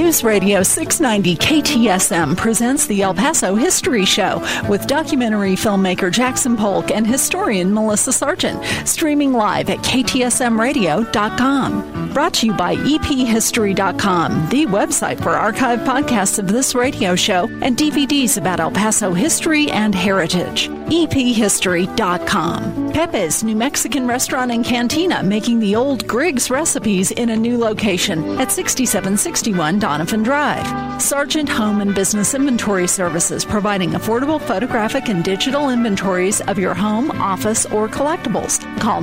News Radio 690 KTSM presents the El Paso History Show with documentary filmmaker Jackson Polk and historian Melissa Sargent, streaming live at ktsmradio.com. Brought to you by ephistory.com, the website for archived podcasts of this radio show and DVDs about El Paso history and heritage. ephistory.com. Pepe's New Mexican Restaurant and Cantina, making the old Griggs recipes in a new location at 6761 Donovan Drive. Sargent Home and Business Inventory Services, providing affordable photographic and digital inventories of your home, office, or collectibles. Call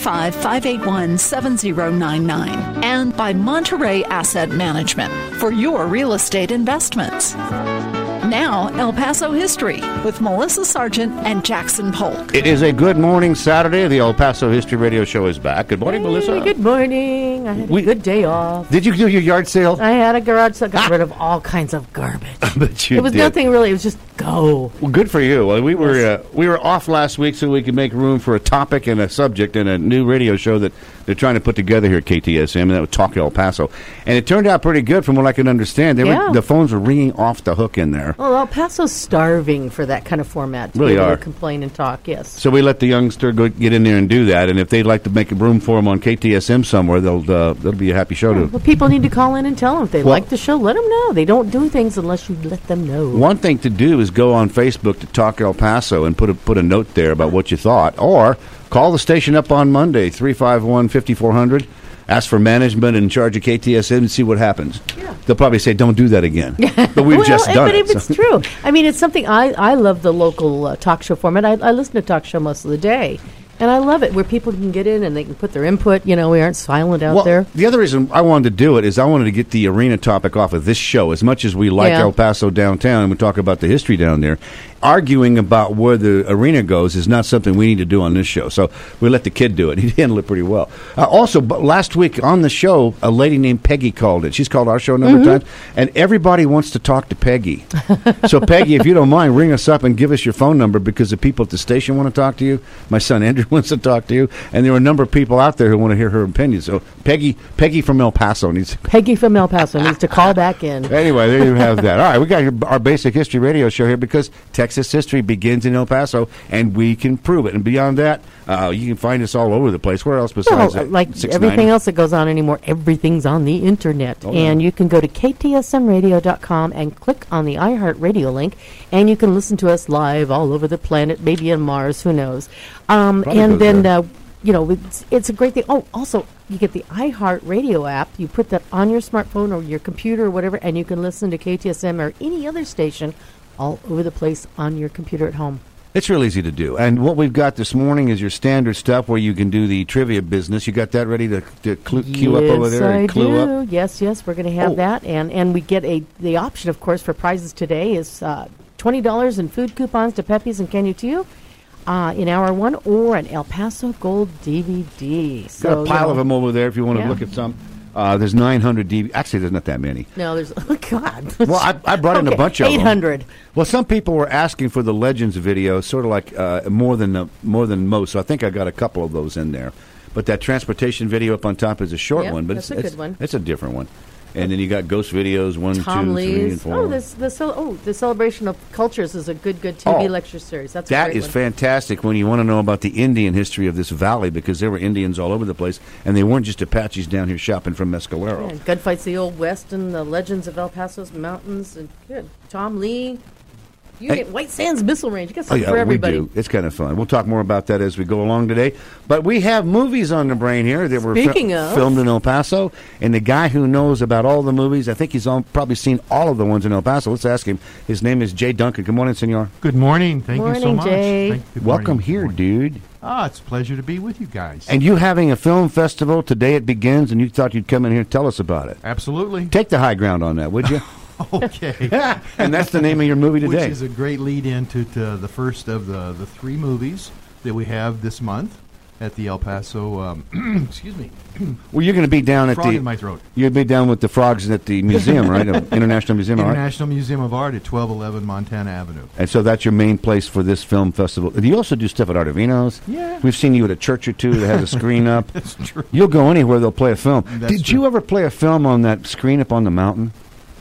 915-581-7099. And by Monterey Asset Management for your real estate investments. Now, El Paso History with Melissa Sargent and Jackson Polk. It is a good morning Saturday. The El Paso History Radio Show is back. Good morning, Melissa. Good morning. I had a good day off. Did you do your yard sale? I had a garage sale. Got rid of all kinds of garbage. But you It was did. nothing really. It was just go. Well, good for you. Well, we were off last week so we could make room for a topic and a subject and a new radio show that they're trying to put together here at KTSM, and that would Talk El Paso. And it turned out pretty good from what I can understand. The phones were ringing off the hook in there. Well, El Paso's starving for that kind of format. To really be able are. to complain and talk, yes. So we let the youngster get in there and do that, and if they'd like to make room for them on KTSM somewhere, that'll be a happy show to. Well, people need to call in and tell them if they like the show. Let them know. They don't do things unless you let them know. One thing to do is go on Facebook to Talk El Paso and put a note there about what you thought, or call the station up on Monday, 351-5400. Ask for management in charge of KTSM and see what happens. Yeah. They'll probably say, don't do that again. But we've just done but it. But it's true. I mean, it's something I love the local talk show format. I listen to talk show most of the day. And I love it, where people can get in and they can put their input. You know, we aren't silent out there. The other reason I wanted to do it is I wanted to get the arena topic off of this show. As much as we like El Paso downtown and we talk about the history down there, arguing about where the arena goes is not something we need to do on this show. So we let the kid do it. He handled it pretty well. Also, last week on the show, a lady named Peggy called it. She's called our show a number of times, and everybody wants to talk to Peggy. So, Peggy, if you don't mind, ring us up and give us your phone number, because the people at the station want to talk to you. My son Andrew wants to talk to you, and there are a number of people out there who want to hear her opinion. So, Peggy from El Paso needs to call back in. Anyway, there you have that. All right, we got our basic history radio show here because Texas history begins in El Paso, and we can prove it. And beyond that, you can find us all over the place. Where else besides that? Like everything else that goes on anymore, everything's on the internet. And you can go to KTSMradio.com and click on the iHeartRadio link, and you can listen to us live all over the planet, maybe on Mars, who knows. And then, it's a great thing. Oh, also, you get the iHeartRadio app. You put that on your smartphone or your computer or whatever, and you can listen to KTSM or any other station all over the place on your computer at home. It's real easy to do. And what we've got this morning is your standard stuff where you can do the trivia business. You got that ready to queue up over there and clue up? Yes, we're going to have that. And we get the option, of course, for prizes today is $20 in food coupons to Pepe's and Canutillo in hour one, or an El Paso Gold DVD. So, got a pile of them over there if you want to look at some. There's 900 DVDs. Actually, there's not that many. No, there's... Oh, God. Well, I brought in a bunch of 800. them. Well, some people were asking for the Legends video, sort of like more than most. So I think I got a couple of those in there. But that transportation video up on top is a short one. But that's a good one. It's a different one. And then you got Ghost Videos 1, Tom 2, Lee's. 3, and 4. The Celebration of Cultures is a good TV lecture series. That is fantastic when you want to know about the Indian history of this valley, because there were Indians all over the place, and they weren't just Apaches down here shopping from Mescalero. Yeah, Gunfights the Old West and the Legends of El Paso's Mountains. And good. Tom Lee. You get White Sands Missile Range. You got something for everybody. We do. It's kind of fun. We'll talk more about that as we go along today. But we have movies on the brain here that were filmed in El Paso. And the guy who knows about all the movies, I think he's probably seen all of the ones in El Paso. Let's ask him. His name is Jay Duncan. Good morning, senor. Good morning. Thank you so much. Jay. Welcome here, dude. It's a pleasure to be with you guys. And you having a film festival, today it begins, and you thought you'd come in here and tell us about it. Absolutely. Take the high ground on that, would you? Okay. And that's the name of your movie today. Which is a great lead into the first of the three movies that we have this month at the El Paso, excuse me. Well, you're going to be down at Frog in my throat. You'll be down with the frogs at the museum, right? International Museum of Art? International Museum of Art at 1211 Montana Avenue. And so that's your main place for this film festival. Do you also do stuff at Artavino's? Yeah. We've seen you at a church or two that has a screen up. That's true. You'll go anywhere they'll play a film. That's Did true. you ever play a film on that screen up on the mountain?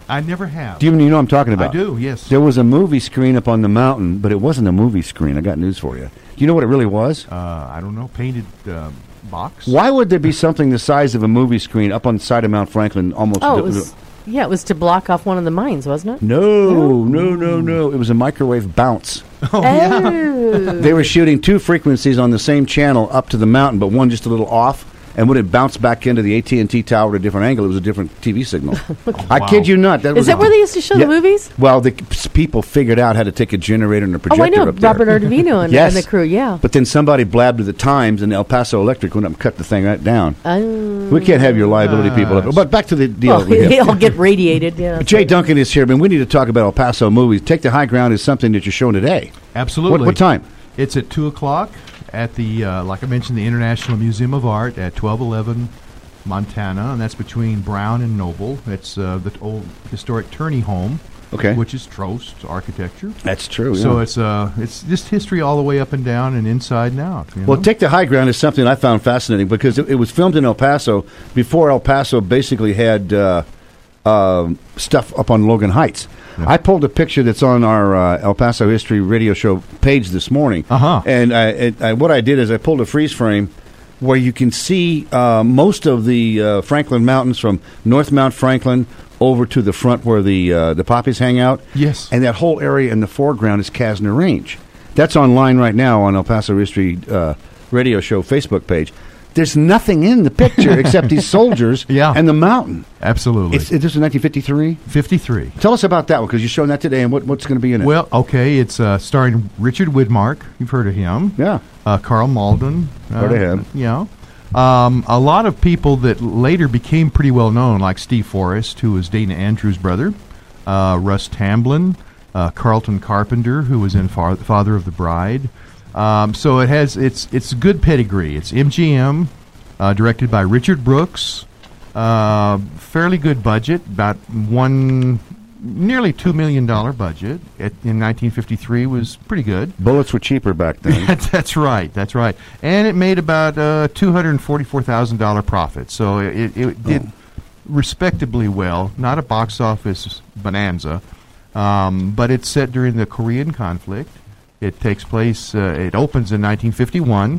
I never have. Do you know what I'm talking about? I do, yes. There was a movie screen up on the mountain, but it wasn't a movie screen. I got news for you. You know what it really was? I don't know. Painted box? Why would there be something the size of a movie screen up on the side of Mount Franklin almost... Oh, it was to block off one of the mines, wasn't it? No. It was a microwave bounce. Oh, yeah. They were shooting 2 frequencies on the same channel up to the mountain, but one just a little off. And when it bounced back into the AT&T tower at a different angle, it was a different TV signal. I kid you not. Is that where they used to show the movies? Well, the people figured out how to take a generator and a projector up there. Oh, I know. Robert Ardovino and the crew, yeah. But then somebody blabbed to the Times, and El Paso Electric went up and cut the thing right down. We can't have your liability people. But back to the deal. Well, they all get radiated. Yeah, Jay Duncan is here. I mean, we need to talk about El Paso movies. Take the High Ground is something that you're showing today. Absolutely. What time? It's at 2 o'clock at the, like I mentioned, the International Museum of Art at 1211 Montana, and that's between Brown and Noble. It's the old historic Turney home, which is Trost architecture. That's true. So it's just history all the way up and down and inside and out. Well, Take the High Ground is something I found fascinating because it was filmed in El Paso before El Paso basically had stuff up on Logan Heights. Yeah. I pulled a picture that's on our El Paso History radio show page this morning, and what I did is I pulled a freeze frame where you can see most of the Franklin Mountains from North Mount Franklin over to the front where the poppies hang out. Yes. And that whole area in the foreground is Kasner Range. That's online right now on El Paso History radio show Facebook page. There's nothing in the picture except these soldiers and the mountain. Absolutely. This is 1953? 53. Tell us about that one, because you're showing that today, and what's going to be in it? Well, okay, it's starring Richard Widmark. You've heard of him. Yeah. Carl Malden. Heard of him. Yeah. A lot of people that later became pretty well known, like Steve Forrest, who was Dana Andrews' brother, Russ Tamblyn, Carlton Carpenter, who was in Father of the Bride. So it's good pedigree. It's MGM, directed by Richard Brooks. Fairly good budget, about nearly $2 million budget. In 1953 was pretty good. Bullets were cheaper back then. That's right. And it made about $244,000 profit. So it did respectably well. Not a box office bonanza, but it's set during the Korean conflict. It takes place, it opens in 1951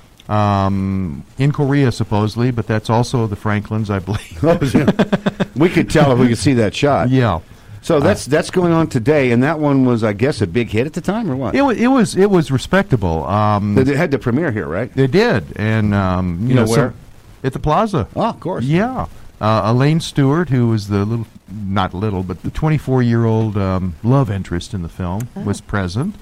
in Korea, supposedly, but that's also the Franklins, I believe. We could tell if we could see that shot. Yeah. So that's going on today, and that one was, I guess, a big hit at the time, or what? It was respectable. They had the premiere here, right? They did, and you know where? At the Plaza. Oh, of course. Yeah. Elaine Stewart, who was the the 24-year-old love interest in the film, was present.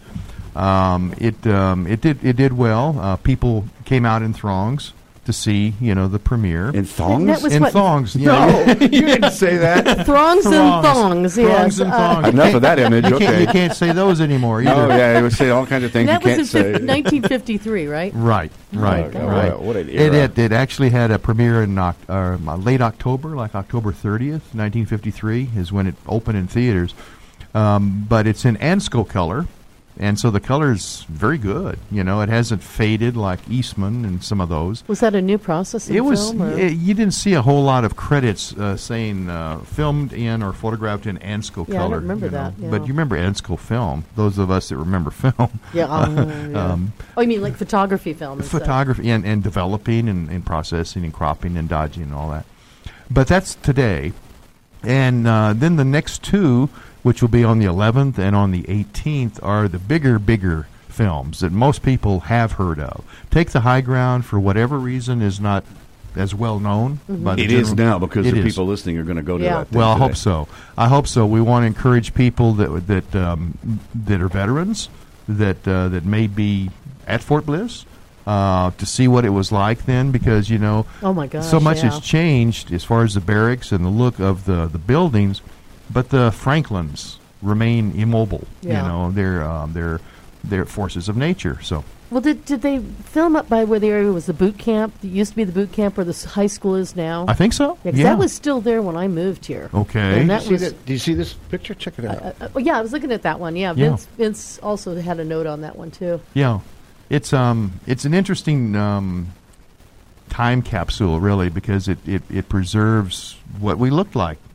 It did well. People came out in throngs to see, the premiere. In thongs? In thongs. No, you didn't say that. Throngs and thongs, yes. Throngs and thongs. Enough of that image, You can't say those anymore either. Oh, yeah, it would say all kinds of things that you can't was say. 1953, right? Right. What an era. It actually had a premiere in late October, like October 30th, 1953, is when it opened in theaters. But it's in Ansco color. And so the color is very good. It hasn't faded like Eastman and some of those. Was that a new process in film? You didn't see a whole lot of credits saying filmed in or photographed in Ansco color. I don't remember that. Yeah. But you remember Ansco film, those of us that remember film. Yeah. You mean like photography film? Photography and developing and processing and cropping and dodging and all that. But that's today. And then the next two, which will be on the 11th and on the 18th, are the bigger films that most people have heard of. Take the High Ground, for whatever reason, is not as well known. Mm-hmm. It is now, because the people listening are going to go to that. Well, I hope so. We want to encourage people that are veterans that may be at Fort Bliss to see what it was like then, because oh my gosh, so much has changed as far as the barracks and the look of the buildings. But the Franklins remain immobile. Yeah. They're forces of nature. So. Well, did they film up by where the area was the boot camp? It used to be the boot camp where the high school is now. I think so. Yeah, 'cause that was still there when I moved here. Okay. And that do you see this picture? Check it out. Yeah, I was looking at that one. Yeah, Vince also had a note on that one too. Yeah, it's an interesting time capsule, really, because it preserves what we looked like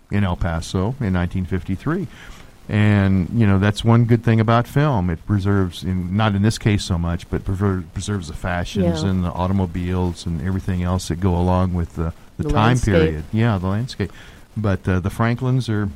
in El Paso in 1953. And, that's one good thing about film. It preserves, not in this case so much, but preserves the fashions and the automobiles and everything else that go along with the time landscape. period. Yeah, the landscape. But the Franklins are,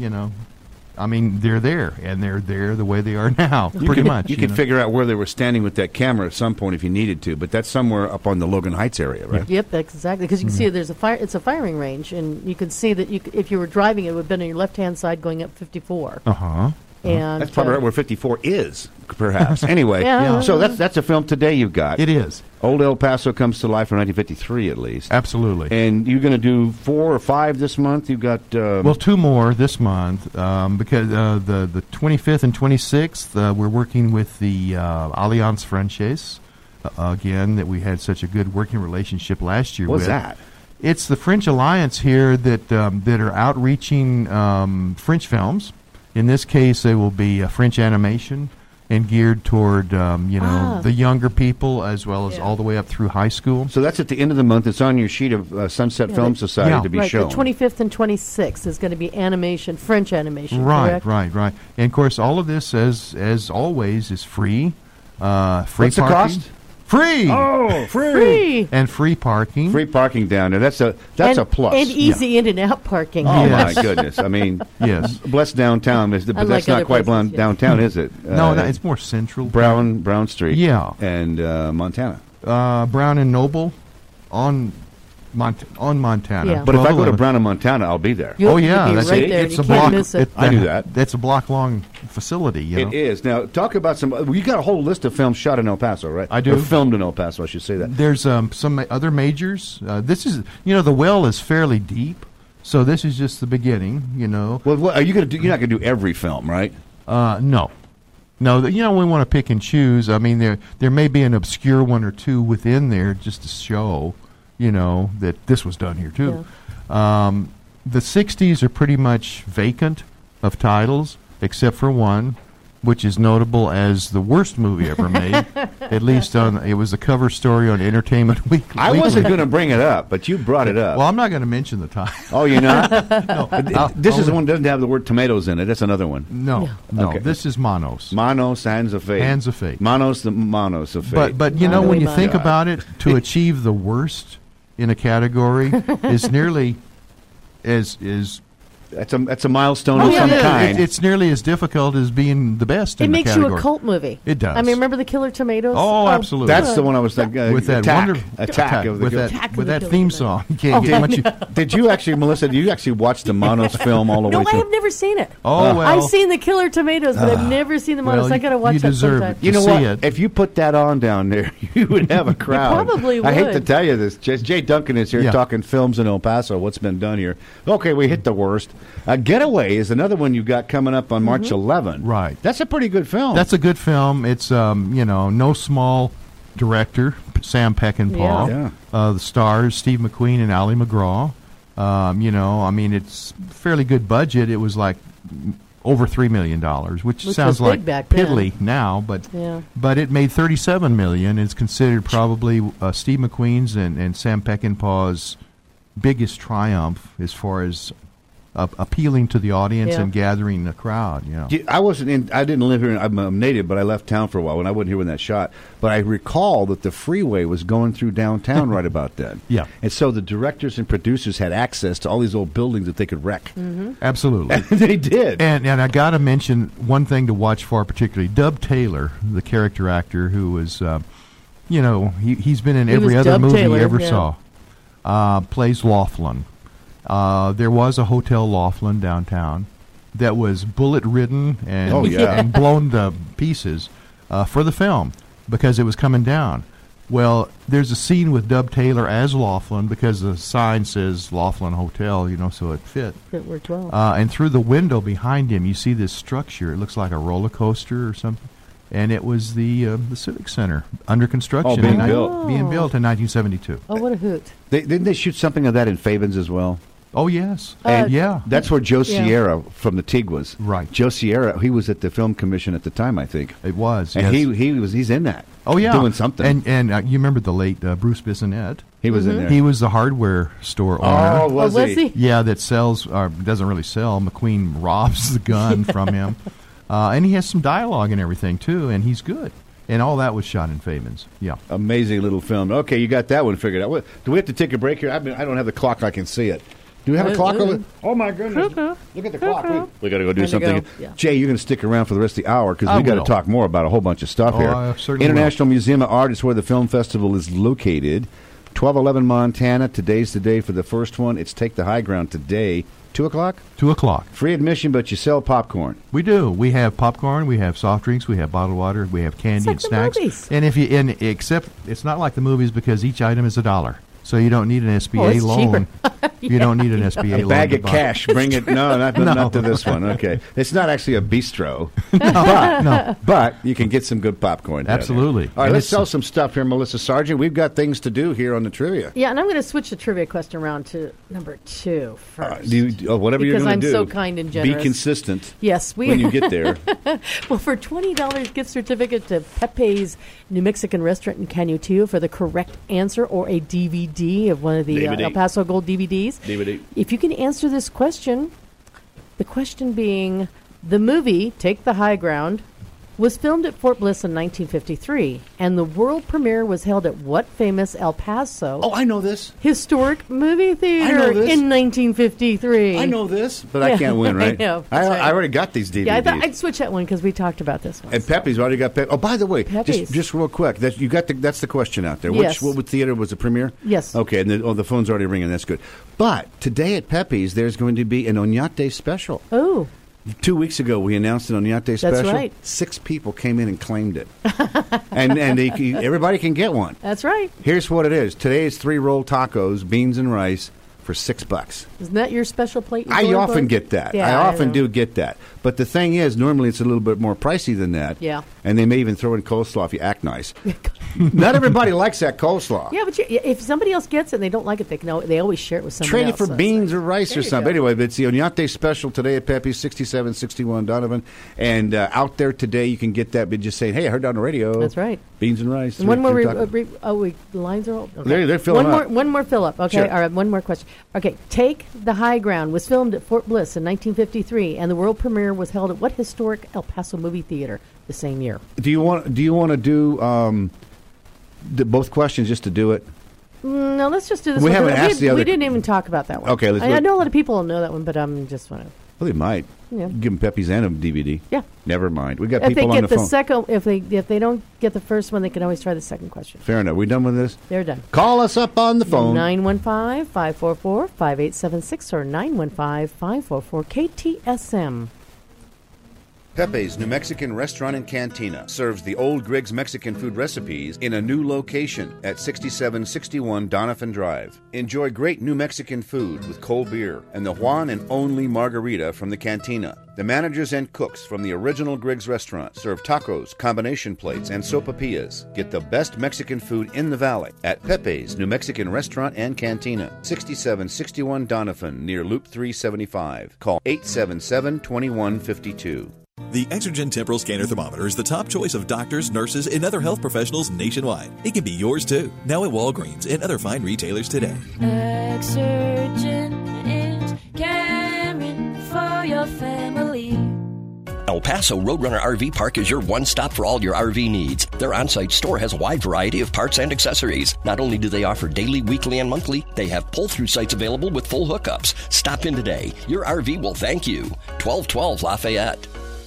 they're there, and they're there the way they are now, pretty much. You could figure out where they were standing with that camera at some point if you needed to, but that's somewhere up on the Logan Heights area, right? Yep, exactly. Because you can see there's a fire. It's a firing range, and you can see that if you were driving, it would have been on your left-hand side going up 54. And that's probably right where 54 is, perhaps. Anyway, so that's a film today you've got. It is. Old El Paso comes to life in 1953, at least. Absolutely. And you're going to do 4 or 5 this month? You've got... 2 more this month, because the 25th and 26th, we're working with the Alliance Francaise, again, that we had such a good working relationship last year with. What's that? It's the French Alliance here that are outreaching French films. In this case, they will be French animation and geared toward, the younger people as well as all the way up through high school. So that's at the end of the month. It's on your sheet of Sunset Film Society to be shown. The 25th and 26th is going to be animation, French animation, correct? Right. And, of course, all of this, as always, is free. What's the cost? Free. Oh, free. And free parking. Free parking down there. That's a plus. And easy in and out parking. Oh, my goodness. I mean, yes. Bless downtown, but that's not quite downtown, is it? No, it's more central. Brown Street. Yeah. And Montana. Brown and Noble on Montana. Yeah. But if I go to Brown and Montana, I'll be there. You'll be that's right there. It's You a can't block. miss it. I knew that. That's a block-long facility. It is. Now, talk about you got a whole list of films shot in El Paso, right? I do. Or filmed in El Paso, I should say that. There's some other majors. This is, the well is fairly deep, so this is just the beginning. Well, what are you going to do? You're not going to do every film, right? No. We want to pick and choose. I mean, there may be an obscure one or two within there just to show, that this was done here too. Yeah. The 60s are pretty much vacant of titles, except for one, which is notable as the worst movie ever made. At least it was a cover story on Entertainment Weekly. I wasn't going to bring it up, but you brought it up. Well, I'm not going to mention the title. Oh, you're not? No. This is the one that doesn't have the word tomatoes in it. That's another one. No. Okay. This is Manos. Manos, Hands of Fate. Hands of Fate. Manos, the Manos of Fate. But when you think about it, to achieve the worst in a category is nearly as That's a milestone of some kind. It's nearly as difficult as being the best in the category. It makes you a cult movie. It does. I mean, remember the Killer Tomatoes? Oh, absolutely. That's the one I was thinking. With that Attack of the with that theme song. You can't get much. Did you actually, Melissa? Did you actually watch the Manos film all the way No, through? I have never seen it. Oh, well. I've seen the Killer Tomatoes, but I've never seen the Manos. I got to watch that sometime. It. You know see what? it. If you put that on down there, you would have a crowd. Probably would. I hate to tell you this. Jay Duncan is here talking films in El Paso. What's been done here? Okay, we hit the worst. Getaway is another one you've got coming up on March 11. Right. That's a pretty good film. That's a good film. It's no small director, Sam Peckinpah. Yeah. The stars, Steve McQueen and Ali McGraw. It's fairly good budget. It was like over $3 million, which sounds like piddly now, but it made $37 million. It's considered probably Steve McQueen's and Sam Peckinpah's biggest triumph as far as appealing to the audience and gathering the crowd. I didn't live here. I'm a native, but I left town for a while, and I wasn't here when that shot. But I recall that the freeway was going through downtown right about then. Yeah. And so the directors and producers had access to all these old buildings that they could wreck. Mm-hmm. Absolutely. And they did. And I got to mention one thing to watch for, particularly Dub Taylor, the character actor who was, he's been in every other movie you ever saw. Plays Laughlin. There was a Hotel Laughlin downtown that was bullet-ridden and blown to pieces for the film because it was coming down. Well, there's a scene with Dub Taylor as Laughlin because the sign says Laughlin Hotel, so it fit. It worked well. And through the window behind him, you see this structure. It looks like a roller coaster or something. And it was the Civic Center under construction. Being built in 1972. Oh, what a hoot. Didn't they shoot something of that in Fabens as well? Oh, yes. And that's where Joe Sierra from the TIG was. Right. Joe Sierra, he was at the Film Commission at the time, I think. It was, and yes. he's in that. Oh, yeah. Doing something. And you remember the late Bruce Bissonnette? He was in there. He was the hardware store owner. Oh, was he? Yeah, that sells, doesn't really sell. McQueen robs the gun from him. And he has some dialogue and everything, too, and he's good. And all that was shot in Fabens. Yeah. Amazing little film. Okay, you got that one figured out. Do we have to take a break here? I don't have the clock. I can see it. Do we have a clock over? Oh, my goodness. Look at the clock. We got to go do something. Yeah. Jay, you're going to stick around for the rest of the hour because we got to talk more about a whole bunch of stuff here. I certainly International Museum of Art is where the film festival is located. 1211 Montana. Today's the day for the first one. It's Take the High Ground today. 2 o'clock? 2 o'clock. Free admission, but you sell popcorn. We do. We have popcorn. We have soft drinks. We have bottled water. We have candy and snacks. Movies. And except it's not like the movies because each item is $1. So you don't need an SBA loan. You don't need an SBA loan. A bag of cash. Bring it. No, not to this one. Okay. It's not actually a bistro. But you can get some good popcorn. Absolutely. All right, let's sell some stuff here, Melissa Sargent. We've got things to do here on the trivia. Yeah, and I'm going to switch the trivia question around to number 2 first. Whatever you're going to do. Because I'm so kind and generous. Be consistent. Yes, when you get there. Well, for $20 gift certificate to Pepe's New Mexican Restaurant in Canutillo for the correct answer, or a DVD of one of the El Paso Gold DVDs. If you can answer this question, the question being, the movie Take the High Ground was filmed at Fort Bliss in 1953, and the world premiere was held at what famous El Paso? Oh, I know this. Historic movie theater in 1953. I know this, but I can't win, right? I know. I already got these DVDs. Yeah, I thought I'd switch that one because we talked about this one. And Pepe's already got Pepe. Oh, by the way, just real quick, that's the question out there. Yes. What theater was the premiere? Yes. Okay, and the phone's already ringing. That's good. But today at Pepe's, there's going to be an Oñate special. Oh. 2 weeks ago, we announced an Oñate special. That's right. 6 people came in and claimed it. and everybody can get one. That's right. Here's what it is. Today is 3 rolled tacos, beans and rice for $6. Isn't that your special plate? I often get that. Yeah, I often do get that. But the thing is, normally it's a little bit more pricey than that. Yeah. And they may even throw in coleslaw if you act nice. Not everybody likes that coleslaw. Yeah, but if somebody else gets it and they don't like it, they always share it with somebody else. Trade it for beans or rice or something. Go. Anyway, but it's the Oñate special today at Pepe's, 6761 Donovan. And out there today, you can get that by just saying, hey, I heard it on the radio. That's right. Beans and rice. And one more. Lines are all. Okay. They're filling up. One more fill up. Okay. Sure. All right. One more question. Okay. Take the High Ground was filmed at Fort Bliss in 1953, and the world premiere was held at what historic El Paso movie theater the same year? Do you want to do both questions just to do it? No, let's just do this. We one. haven't asked the other. We didn't even talk about that one. Okay. I know a lot of people know that one, but I'm just want to. Well, they might. Yeah. Give them Pepe's and a DVD. Yeah. Never mind. We got If people they on get the the phone. second, if they don't get the first one, they can always try the second question. Fair enough. We done with this? They're done. Call us up on the phone. 915-544-5876 or 915-544-KTSM. Pepe's New Mexican Restaurant and Cantina serves the old Griggs Mexican food recipes in a new location at 6761 Donovan Drive. Enjoy great New Mexican food with cold beer and the Juan and only margarita from the cantina. The managers and cooks from the original Griggs restaurant serve tacos, combination plates, and sopapillas. Get the best Mexican food in the valley at Pepe's New Mexican Restaurant and Cantina, 6761 Donovan, near Loop 375. Call 877-2152. The Exergen Temporal Scanner Thermometer is the top choice of doctors, nurses, and other health professionals nationwide. It can be yours, too. Now at Walgreens and other fine retailers today. Exergen is caring for your family. El Paso Roadrunner RV Park is your one-stop for all your RV needs. Their on-site store has a wide variety of parts and accessories. Not only do they offer daily, weekly, and monthly, they have pull-through sites available with full hookups. Stop in today. Your RV will thank you. 1212 Lafayette.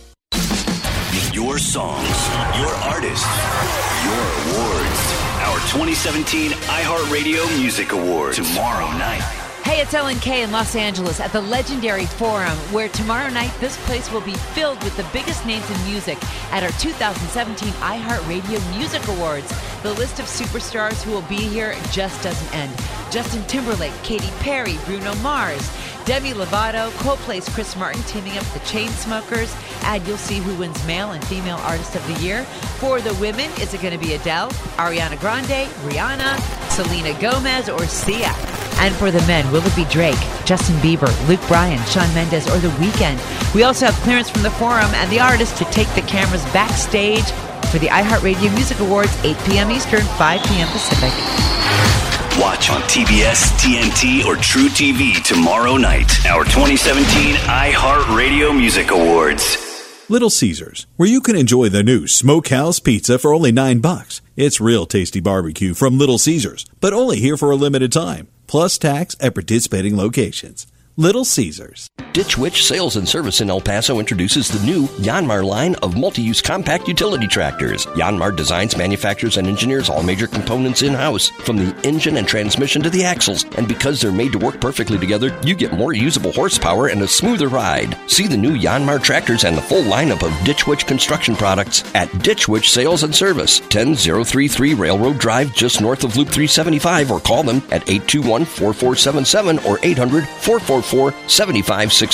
Your songs, your artists, your awards. Our 2017 iHeartRadio Music Awards. Tomorrow night. Hey, it's Ellen Kay in Los Angeles at the legendary Forum, where tomorrow night this place will be filled with the biggest names in music at our 2017 iHeartRadio Music Awards. The list of superstars who will be here just doesn't end. Justin Timberlake, Katy Perry, Bruno Mars, Demi Lovato, Coldplay's Chris Martin teaming up with the Chainsmokers, and you'll see who wins Male and Female Artist of the Year. For the women, is it going to be Adele, Ariana Grande, Rihanna, Selena Gomez, or Sia? And for the men, will it be Drake, Justin Bieber, Luke Bryan, Shawn Mendes, or The Weeknd? We also have clearance from the Forum and the artists to take the cameras backstage for the iHeartRadio Music Awards, 8 p.m. Eastern, 5 p.m. Pacific. Watch on TBS, TNT, or True TV tomorrow night. Our 2017 iHeartRadio Music Awards. Little Caesars, where you can enjoy the new Smokehouse Pizza for only $9. It's real tasty barbecue from Little Caesars, but only here for a limited time. Plus tax at participating locations. Little Caesars. Ditch Witch Sales and Service in El Paso introduces the new Yanmar line of multi-use compact utility tractors. Yanmar designs, manufactures, and engineers all major components in-house, from the engine and transmission to the axles. And because they're made to work perfectly together, you get more usable horsepower and a smoother ride. See the new Yanmar tractors and the full lineup of Ditch Witch construction products at Ditch Witch Sales and Service, 10033 Railroad Drive, just north of Loop 375, or call them at 821-4477 or 800-444-7569.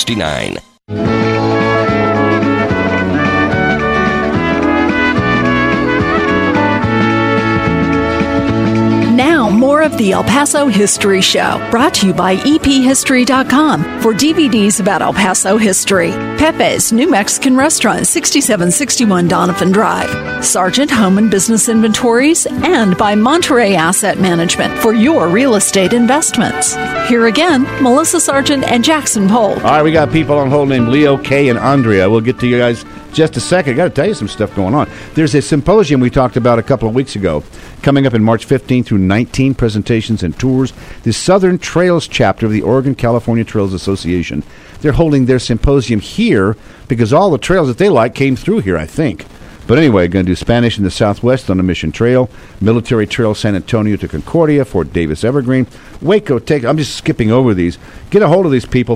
Now, more of the El Paso History Show, brought to you by EPHistory.com for DVDs about El Paso history. Pepe's New Mexican Restaurant, 6761 Donovan Drive. Sargent Home and Business Inventories, and by Monterey Asset Management for your real estate investments. Here again, Melissa Sargent and Jackson Pohl. All right, we got people on hold named Leo, Kay, and Andrea. We'll get to you guys just a second. I got to tell you some stuff going on. There's a symposium we talked about a couple of weeks ago, coming up in March 15 through 19, presentations and tours. The Southern Trails chapter of the Oregon-California Trails Association. They're holding their symposium here because all the trails that they like came through here, I think. But anyway, going to do Spanish in the Southwest on the Mission Trail, Military Trail San Antonio to Concordia, Fort Davis Evergreen, Waco, I'm just skipping over these. Get a hold of these people,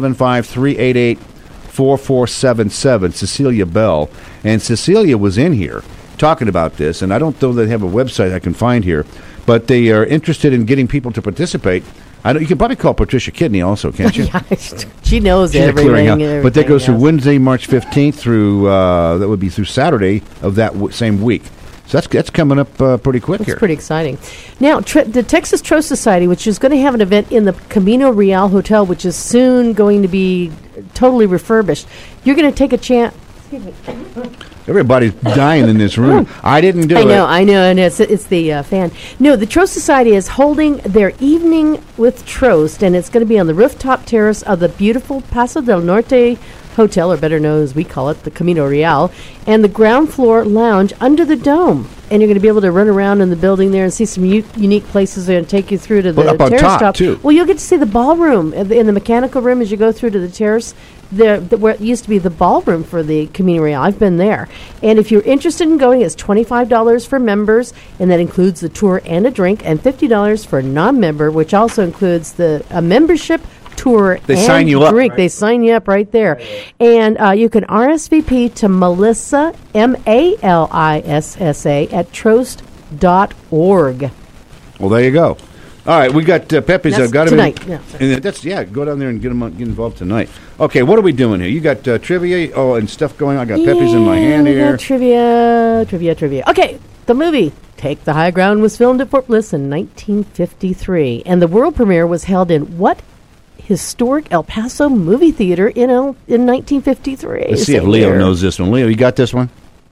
575-388-4477, Cecilia Bell. And Cecilia was in here talking about this, and I don't know they have a website I can find here, but they are interested in getting people to participate. I know you can probably call Patricia Kidney also, can't you? Yeah, she knows everything. But that goes through Wednesday, March 15th through that would be through Saturday of that same week. So that's coming up pretty quick here. It's pretty exciting. Now, the Texas Trail Society, which is going to have an event in the Camino Real Hotel, which is soon going to be totally refurbished. You're going to take a chance. Excuse me. Everybody's dying in this room. I didn't do it. I know, and it's the fan. No, the Trost Society is holding their evening with Trost, and it's going to be on the rooftop terrace of the beautiful Paso del Norte Hotel, or better known as we call it, the Camino Real, and the ground floor lounge under the dome. And you're going to be able to run around in the building there and see some unique places. They're going to take you through to the terrace top. Too. Well, you'll get to see the ballroom in the mechanical room as you go through to the terrace. Where it used to be the ballroom for the Camino Real. I've been there. And if you're interested in going, it's $25 for members, and that includes the tour and a drink, and $50 for a non-member, which also includes the membership, tour, they and sign you drink. Up. They sign you up right there. And you can RSVP to Melissa, Malissa, at trost.org. Well, there you go. All right, we got Pepe's. That's got tonight. Go down there and get involved tonight. Okay, what are we doing here? You got trivia, and stuff going on. I got Pepe's in my hand here. Trivia. Okay, the movie Take the High Ground was filmed at Fort Bliss in 1953, and the world premiere was held in what historic El Paso movie theater in 1953? Let's see if Leo knows this one. Leo, you got this one?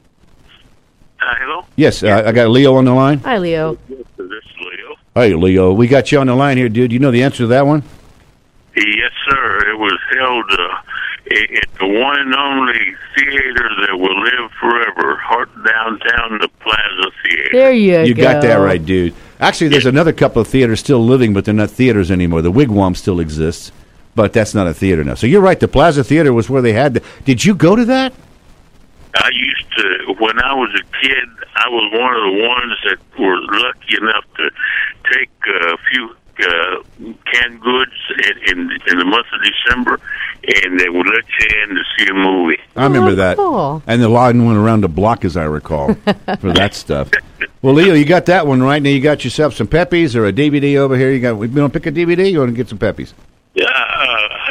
Hello? Yes, I got Leo on the line. Hi, Leo. This is Leo. Hey, Leo. We got you on the line here, dude. You know the answer to that one? Yes, sir. It was held at the one and only theater that will live forever, downtown, the Plaza Theater. There you go. You got that right, dude. Actually, there's another couple of theaters still living, but they're not theaters anymore. The Wigwam still exists, but that's not a theater now. So you're right. The Plaza Theater was where they had Did you go to that? I used to, when I was a kid, I was one of the ones that were lucky enough to take a few canned goods in the month of December, and they would let you in to see a movie. I remember that. Cool. And the line went around the block, as I recall, for that stuff. Well, Leo, you got that one right. Now you got yourself some Peppies or a DVD over here. You want to pick a DVD? You want to get some Peppies? Yeah, I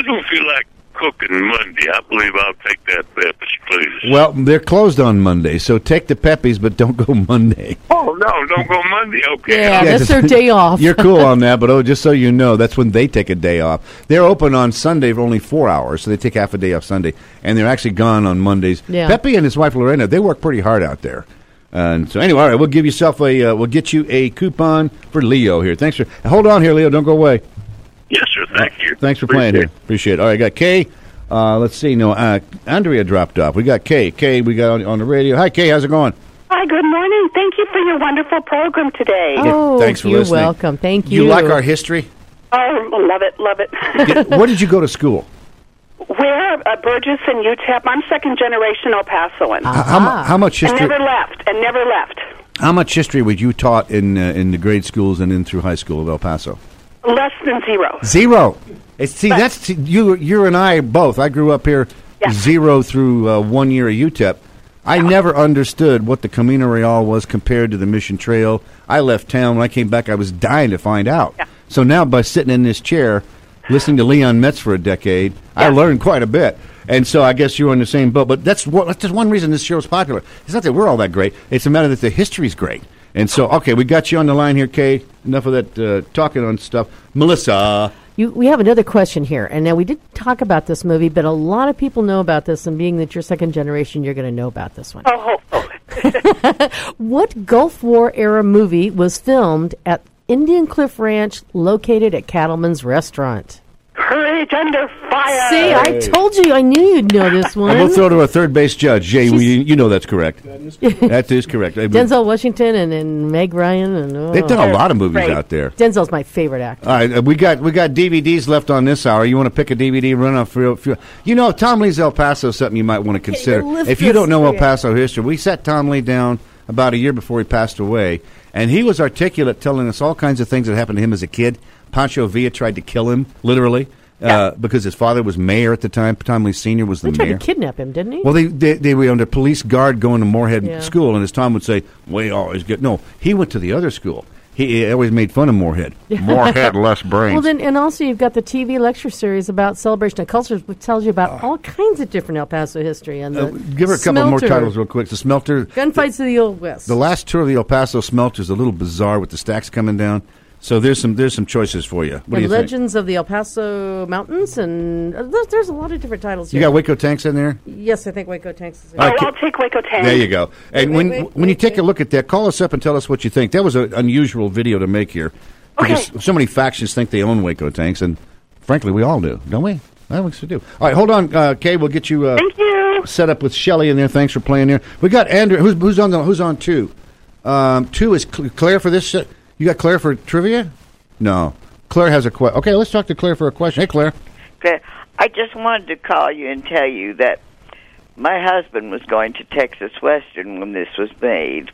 don't feel like cooking Monday. I believe I'll take that Peppies, please. Well, they're closed on Monday, so take the Peppies, but don't go Monday. Oh, no, don't go Monday. Okay. Yeah, that's their day off. You're cool on that, but just so you know, that's when they take a day off. They're open on Sunday for only 4 hours, so they take half a day off Sunday, and they're actually gone on Mondays. Yeah. Pepe and his wife Lorena, they work pretty hard out there. And so anyway, all right, we'll give yourself we'll get you a coupon for Leo here. Thanks for hold on here, Leo. Don't go away. Yes, sir. Thank you. Thanks for playing here. Appreciate it. All right, I got Kay. Let's see. No, Andrea dropped off. We got Kay. Kay, we got on the radio. Hi, Kay. How's it going? Hi, good morning. Thank you for your wonderful program today. Oh, thanks for you're listening. welcome. Thank you. You like our history? Oh, love it, love it. Where did you go to school? Where? Burgess and UTEP. I'm second generation El Pasoan. How much history? And never left. How much history were you taught in the grade schools and in through high school of El Paso? Less than zero. Zero. That's you and I both. I grew up here, 0 through 1 year at UTEP. I never understood what the Camino Real was compared to the Mission Trail. I left town. When I came back, I was dying to find out. Yeah. So now, by sitting in this chair, listening to Leon Metz for a decade, I learned quite a bit. And so I guess you're on the same boat. But that's just one reason this show is popular. It's not that we're all that great. It's a matter that the history's great. And so, okay, we got you on the line here, Kay. Enough of that talking on stuff. Melissa. We have another question here. And now we did talk about this movie, but a lot of people know about this. And being that you're second generation, you're going to know about this one. Oh. What Gulf War era movie was filmed at Indian Cliff Ranch located at Cattleman's Restaurant? Courage Under Fire. See, I told you. I knew you'd know this one. And we'll throw to a third base judge. Jay, you know that's correct. That is correct. Denzel Washington and Meg Ryan. And they've done a lot of movies out there. Denzel's my favorite actor. All right, we got DVDs left on this hour. You want to pick a DVD, run off for you know, Tom Lee's El Paso is something you might want to consider. If you don't know El Paso history, we sat Tom Lee down about a year before he passed away, and he was articulate, telling us all kinds of things that happened to him as a kid. Pancho Villa tried to kill him, literally, because his father was mayor at the time. Tom Lee Sr. was the mayor. They tried to kidnap him, didn't he? Well, they were under police guard going to Moorhead School, and as Tom would say, we always get... No, he went to the other school. He always made fun of Moorhead. Moorhead, less brains. Well, then, and also you've got the TV lecture series about Celebration of Cultures, which tells you about all kinds of different El Paso history. And give her a couple more titles real quick. The Smelter. Gunfights of the Old West. The last tour of the El Paso Smelter is a little bizarre with the stacks coming down. So there's some choices for you. What do you Legends of the El Paso Mountains, and there's a lot of different titles here. You got Waco Tanks in there? Yes, I think Waco Tanks is in there. I'll take Waco Tanks. There you go. And when you take a look at that, call us up and tell us what you think. That was an unusual video to make here. Because so many factions think they own Waco Tanks, and frankly, we all do, don't we? I think we do. All right, hold on, Kay. We'll get you, Thank you. Set up with Shelley in there. Thanks for playing there. We got Andrew. Who's on 2? 2 is Claire for this. You got Claire for trivia? No. Claire has a question. Okay, let's talk to Claire for a question. Hey, Claire. Okay. I just wanted to call you and tell you that my husband was going to Texas Western when this was made,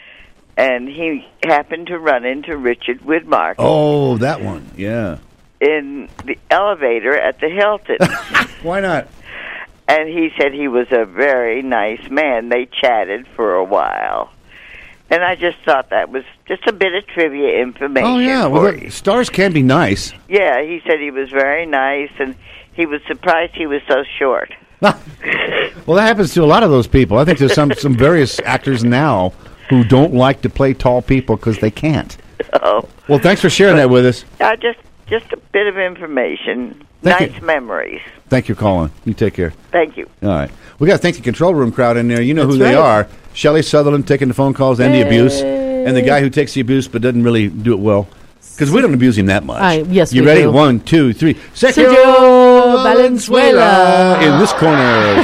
and he happened to run into Richard Widmark. Oh, that one. Yeah. In the elevator at the Hilton. Why not? And he said he was a very nice man. They chatted for a while. And I just thought that was just a bit of trivia information. Oh, yeah. Well, stars can be nice. Yeah, he said he was very nice, and he was surprised he was so short. Well, that happens to a lot of those people. I think there's some various actors now who don't like to play tall people because they can't. Oh. Well, thanks for sharing that with us. Just a bit of information. Nice memories. Thank you, Colin. You take care. Thank you. All right. We got to thank the control room crowd in there. You know who they are. Shelley Sutherland taking the phone calls and the abuse. And the guy who takes the abuse but doesn't really do it well. Because we don't abuse him that much. Yes, you we ready? do. 1, 2, 3. Sergio Valenzuela. In this corner,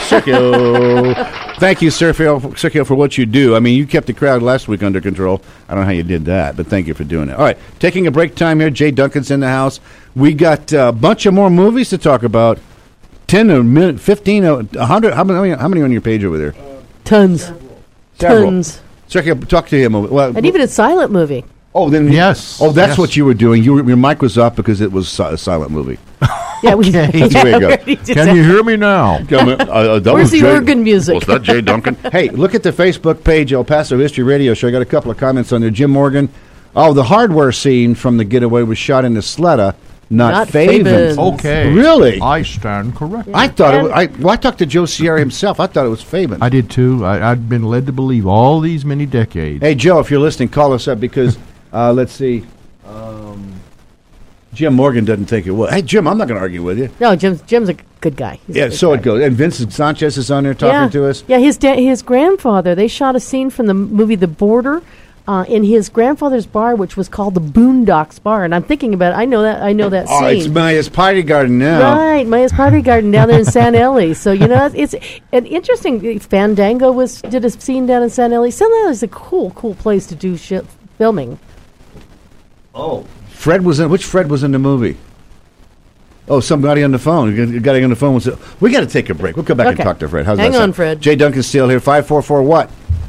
Sergio. Thank you, Sergio, for what you do. I mean, you kept the crowd last week under control. I don't know how you did that, but thank you for doing it. All right, taking a break time here. Jay Duncan's in the house. We got a bunch of more movies to talk about. 10 a minute, 15, 100. How many on your page over there? Tons. Several. Tons. Sergio, talk to him. Well, and even a silent movie. Oh, then yes. Oh, that's what you were doing. Your mic was off because it was a silent movie. Yeah, we There you go. Can you hear me now? Where's the organ music? Was that Jay Duncan? Hey, look at the Facebook page, El Paso History Radio Show. I got a couple of comments on there. Jim Morgan. Oh, the hardware scene from The Getaway was shot in Isleta not Favens. Okay. Really? I stand corrected. I thought it was, I talked to Joe Sierra himself. I thought it was Favens. I did too. I'd been led to believe all these many decades. Hey, Joe, if you're listening, call us up because, let's see, Jim Morgan doesn't think it was. Hey, Jim, I'm not going to argue with you. No, Jim's a good guy. He's a good guy. It goes. And Vincent Sanchez is on there talking to us. Yeah, his grandfather, they shot a scene from the movie The Border in his grandfather's bar, which was called the Boondocks Bar. And I'm thinking about it. I know that scene. Oh, it's Maya's Party Garden now. Right, Maya's Party Garden down there in San Eli. So, it's an interesting. Fandango did a scene down in San Eli. San Eli is a cool place to do filming. Oh. Which Fred was in the movie? Oh, somebody on the phone. A guy on the phone was. We got to take a break. We'll come back and talk to Fred. How's Hang that on, sound? Fred. Jay Duncan's still here. 544 what?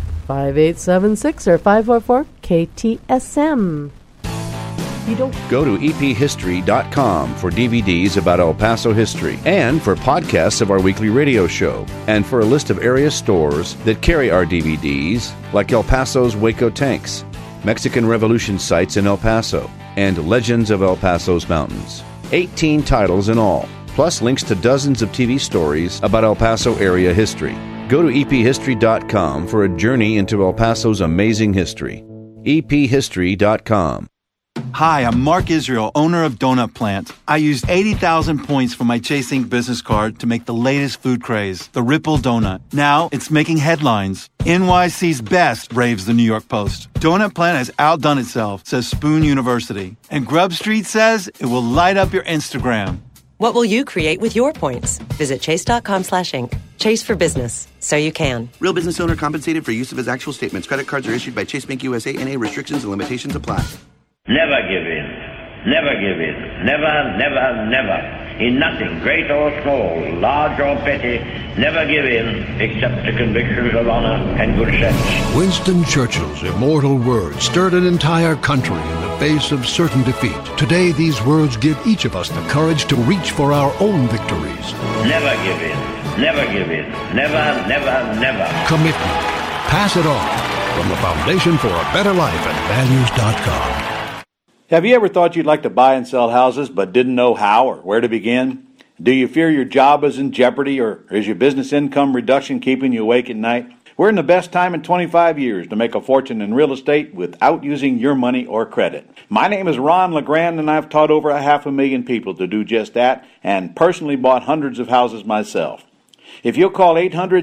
5876 or 544 KTSM. You don't go to ephistory.com for DVDs about El Paso history and for podcasts of our weekly radio show and for a list of area stores that carry our DVDs like El Paso's Waco Tanks, Mexican Revolution sites in El Paso, and Legends of El Paso's Mountains. 18 titles in all, plus links to dozens of TV stories about El Paso area history. Go to ephistory.com for a journey into El Paso's amazing history. ephistory.com. Hi, I'm Mark Israel, owner of Donut Plant. I used 80,000 points for my Chase Inc. business card to make the latest food craze, the Ripple Donut. Now it's making headlines. NYC's best, raves the New York Post. Donut Plant has outdone itself, says Spoon University. And Grub Street says it will light up your Instagram. What will you create with your points? Visit chase.com/inc. Chase for business, so you can. Real business owner compensated for use of his actual statements. Credit cards are issued by Chase Bank USA, N.A. Restrictions and limitations apply. Never give in. Never give in. Never, never, never. In nothing, great or small, large or petty, never give in except to convictions of honor and good sense. Winston Churchill's immortal words stirred an entire country in the face of certain defeat. Today, these words give each of us the courage to reach for our own victories. Never give in. Never give in. Never, never, never. Commitment. Pass it on. From the Foundation for a Better Life at values.com. Have you ever thought you'd like to buy and sell houses but didn't know how or where to begin? Do you fear your job is in jeopardy, or is your business income reduction keeping you awake at night? We're in the best time in 25 years to make a fortune in real estate without using your money or credit. My name is Ron LeGrand, and I've taught over 500,000 people to do just that and personally bought hundreds of houses myself. If you'll call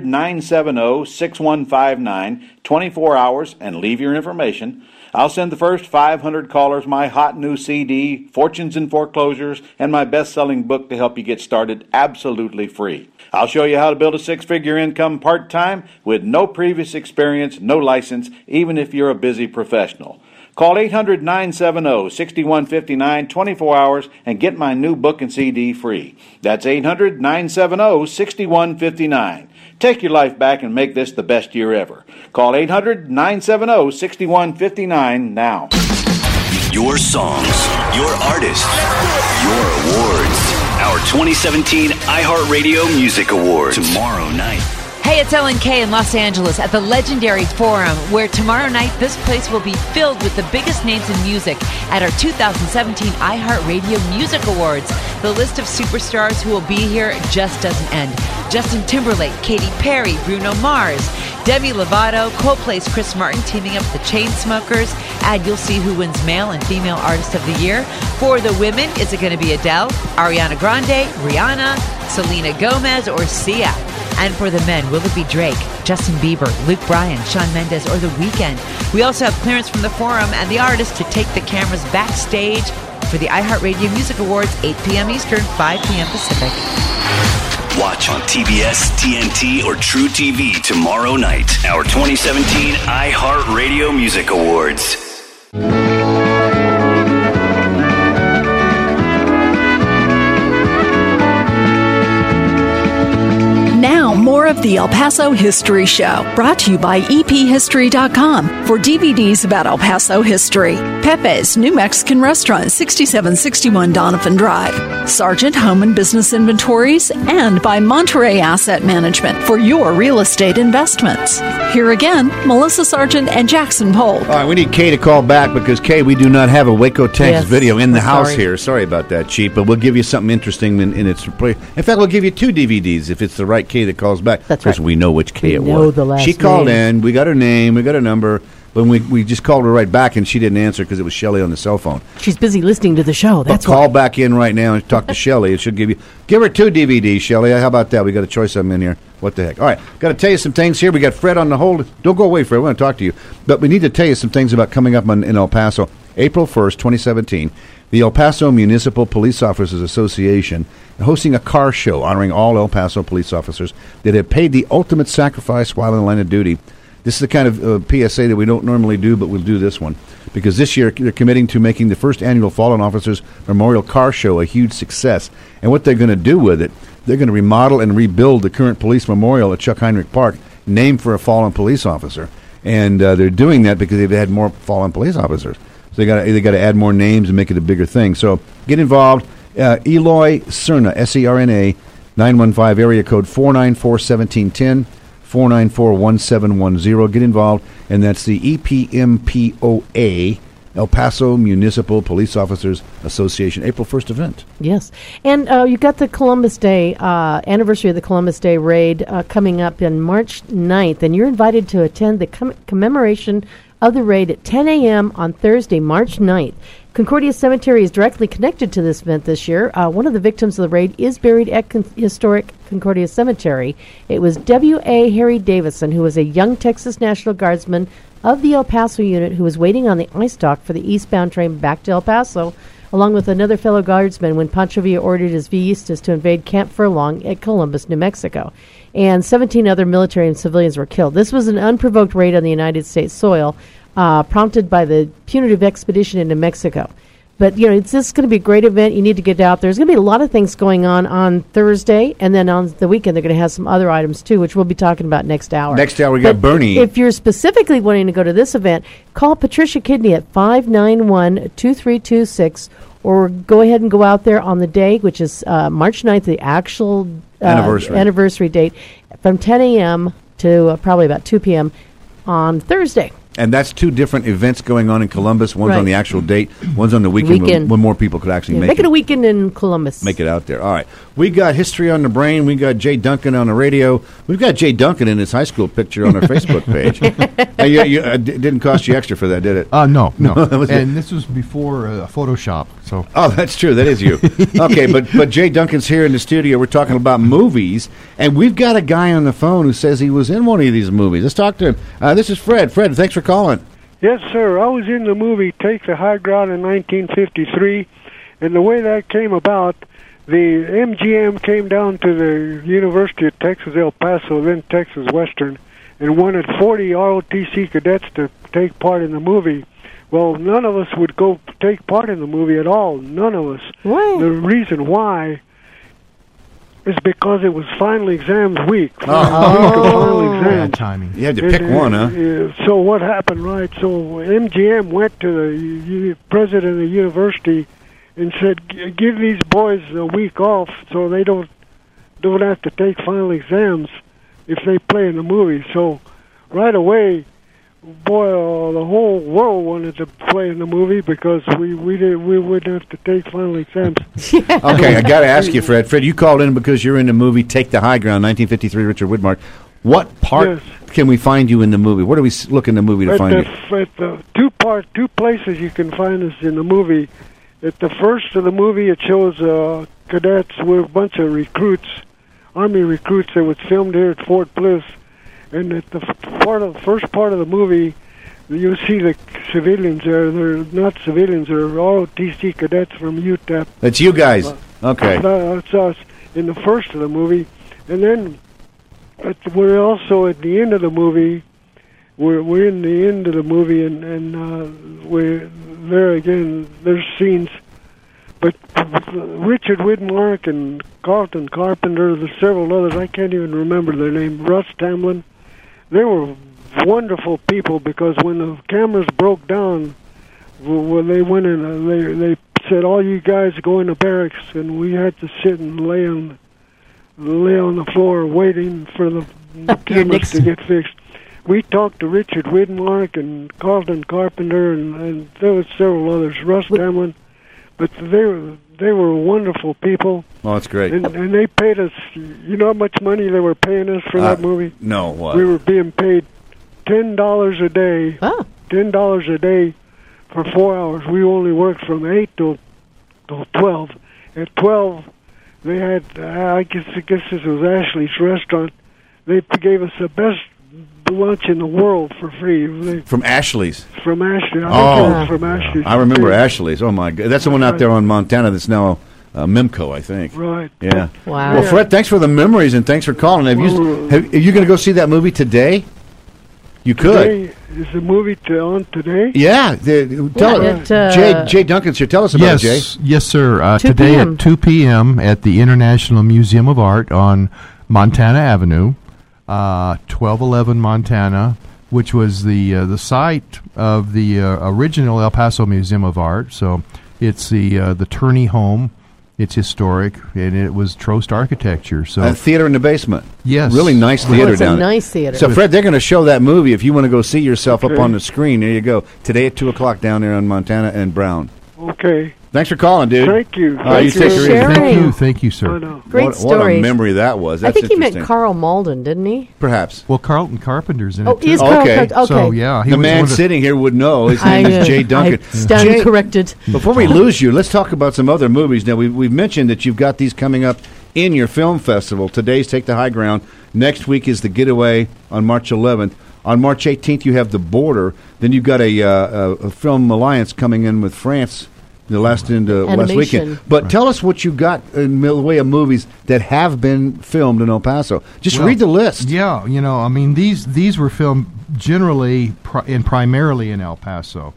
800-970-6159, 24 hours, and leave your information, I'll send the first 500 callers my hot new CD, Fortunes in Foreclosures, and my best-selling book to help you get started absolutely free. I'll show you how to build a six-figure income part-time with no previous experience, no license, even if you're a busy professional. Call 800-970-6159, 24 hours, and get my new book and CD free. That's 800-970-6159. Take your life back and make this the best year ever. Call 800-970-6159 now. Your songs, your artists, your awards. Our 2017 iHeartRadio Music Awards. Tomorrow night. Hey, it's Ellen Kay in Los Angeles at the legendary Forum, where tomorrow night this place will be filled with the biggest names in music at our 2017 iHeartRadio Music Awards. The list of superstars who will be here just doesn't end. Justin Timberlake, Katy Perry, Bruno Mars, Demi Lovato, Coldplay's Chris Martin teaming up with the Chainsmokers, and you'll see who wins Male and Female Artist of the Year. For the women, is it going to be Adele, Ariana Grande, Rihanna, Selena Gomez, or Sia? And for the men, will it be Drake, Justin Bieber, Luke Bryan, Shawn Mendes, or The Weeknd? We also have clearance from the Forum and the artists to take the cameras backstage for the iHeartRadio Music Awards, 8 p.m. Eastern, 5 p.m. Pacific. Watch on TBS, TNT, or True TV tomorrow night. Our 2017 iHeartRadio Music Awards. Now, more of the El Paso History Show, brought to you by ephistory.com for DVDs about El Paso history. Pepe's New Mexican Restaurant, 6761 Donovan Drive. Sargent Home and Business Inventories, and by Monterey Asset Management for your real estate investments. Here again, Melissa Sargent and Jackson Polk. All right, we need Kay to call back because, Kay, we do not have a Waco, Texas video in the house here. Sorry about that, Chief, but we'll give you something interesting in its place. In fact, we'll give you 2 DVDs if it's the right Kay that calls back. That's right. Because we know which Kay it was. The last she called in. We got her name. We got her number. But we just called her right back, and she didn't answer because it was Shelley on the cell phone. She's busy listening to the show. That's why. Call back in right now and talk to Shelley. It should give her 2 DVDs, Shelley. How about that? We got a choice of them in here. What the heck? All right, got to tell you some things here. We got Fred on the hold. Don't go away, Fred. We want to talk to you. But we need to tell you some things about coming up in El Paso. April 1st, 2017, the El Paso Municipal Police Officers Association hosting a car show honoring all El Paso police officers that have paid the ultimate sacrifice while in the line of duty. This is the kind of PSA that we don't normally do, but we'll do this one. Because this year, they're committing to making the first annual Fallen Officers Memorial Car Show a huge success. And what they're going to do with it, they're going to remodel and rebuild the current police memorial at Chuck Heinrich Park, named for a fallen police officer. And they're doing that because they've had more fallen police officers. So they got to add more names and make it a bigger thing. So get involved. Eloy Cerna, SERNA, 915 area code 494-1710. 494-1710. Get involved, and that's the EPMPOA, El Paso Municipal Police Officers Association, April 1st event. Yes. And you got the Columbus Day, anniversary of the Columbus Day raid coming up on March 9th, and you're invited to attend the commemoration of the raid at 10 a.m. on Thursday, March 9th. Concordia Cemetery is directly connected to this event this year. One of the victims of the raid is buried at historic Concordia Cemetery. It was W.A. Harry Davison, who was a young Texas National Guardsman of the El Paso unit who was waiting on the ice dock for the eastbound train back to El Paso, along with another fellow guardsman when Pancho Villa ordered his Villistas to invade Camp Furlong at Columbus, New Mexico. And 17 other military and civilians were killed. This was an unprovoked raid on the United States soil, prompted by the punitive expedition into Mexico. But, it's just going to be a great event. You need to get out there. There's going to be a lot of things going on Thursday, and then on the weekend they're going to have some other items, too, which we'll be talking about next hour. Next hour we got Bernie. If you're specifically wanting to go to this event, call Patricia Kidney at 591-2326, or go ahead and go out there on the day, which is March 9th, the actual anniversary date, from 10 a.m. to probably about 2 p.m. on Thursday. And that's 2 different events going on in Columbus. One's on the actual date. One's on the weekend. When more people could actually make it. Make it a weekend in Columbus. Make it out there. All right. We got History on the Brain. We got Jay Duncan on the radio. We've got Jay Duncan in his high school picture on our Facebook page. It didn't cost you extra for that, did it? No. And this was before Photoshop. So. Oh, that's true. That is you. Okay, but Jay Duncan's here in the studio. We're talking about movies, and we've got a guy on the phone who says he was in one of these movies. Let's talk to him. This is Fred. Fred, thanks for calling. Yes, sir. I was in the movie Take the High Ground in 1953, and the way that came about, the MGM came down to the University of Texas, El Paso, then Texas Western, and wanted 40 ROTC cadets to take part in the movie. Well, none of us would go take part in the movie at all. None of us. Why? The reason why is because it was final exams week. Final exams. Bad timing. You had to pick one, huh? So what happened, right? So MGM went to the president of the university and said, give these boys a week off so they don't have to take final exams if they play in the movie. So right away, boy, the whole world wanted to play in the movie because we wouldn't have to take final exams. Okay, I got to ask you, Fred. Fred, you called in because you're in the movie Take the High Ground, 1953, Richard Widmark. What part can we find you in the movie? Where do we look in the movie to find you? At the two places you can find us in the movie. At the first of the movie, it shows cadets with a bunch of recruits, Army recruits that was filmed here at Fort Bliss. And at the first part of the movie, you see the civilians there. They're not civilians. They're ROTC cadets from UTEP. That's you guys. Okay. That's us in the first of the movie. And then we're also at the end of the movie. We're in the end of the movie, and we're there again. There's scenes But Richard Widmark and Carlton Carpenter, there's several others, I can't even remember their name, Russ Tamblyn, they were wonderful people, because when the cameras broke down, when they went in, they said, all you guys go into barracks, and we had to sit and lay on the floor waiting for the cameras to get fixed. We talked to Richard Widmark and Carlton Carpenter, and there was several others, Russ Tamblyn, but they were wonderful people. Oh, that's great. And they paid us, you know how much money they were paying us for that movie? No, what? We were being paid $10 a day. Oh. $10 a day for 4 hours. We only worked from 8 till 12. At 12, they had, I guess this was Ashley's restaurant. They gave us the best lunch in the world for free. From Ashley's? From Ashley. I think it was from Ashley's. I remember Ashley's. Oh, my God. That's the one out there on Montana that's now Mimco, I think. Right. Yeah. Wow. Well, Fred, thanks for the memories, and thanks for calling. Are you going to go see that movie today? You could. Today, is the movie on today? Yeah. Jay Duncan's here. Tell us about it, Jay. Yes, sir. 2 Today p.m. at 2 p.m. at the International Museum of Art on Montana Avenue, 1211 Montana, which was the site of the original El Paso Museum of Art. So it's the Turney home. It's historic, and it was Trost architecture. So a theater in the basement. Yes. Really nice theater it's a down there. nice theater. So, Fred, they're going to show that movie. If you want to go see yourself up on the screen, there you go. Today at 2 o'clock down there on Montana and Brown. Okay. Thanks for calling, dude. Thank you. You take care. Thank you, sir. Great story. What a memory that was. That's I think he meant interesting. Carl Malden, didn't he? Perhaps. Well, Carlton Carpenter's in Oh, it, too. he's Carl Okay. Okay. So, yeah. He The was man one of sitting here would know. His name is Jay Duncan. I stand corrected. Before we lose you, let's talk about some other movies. Now, we've mentioned that you've got these coming up in your film festival. Today's Take the High Ground. Next week is The Getaway on March 11th. On March 18th, you have The Border. Then you've got a film alliance coming in with France the last weekend. But tell us what you got in the way of movies that have been filmed in El Paso. Just read the list. Yeah, I mean, these were filmed generally and primarily in El Paso.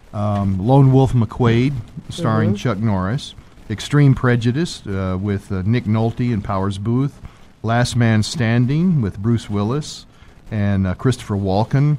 Lone Wolf McQuade, starring Chuck Norris. Extreme Prejudice with Nick Nolte and Powers Booth. Last Man Standing with Bruce Willis and Christopher Walken.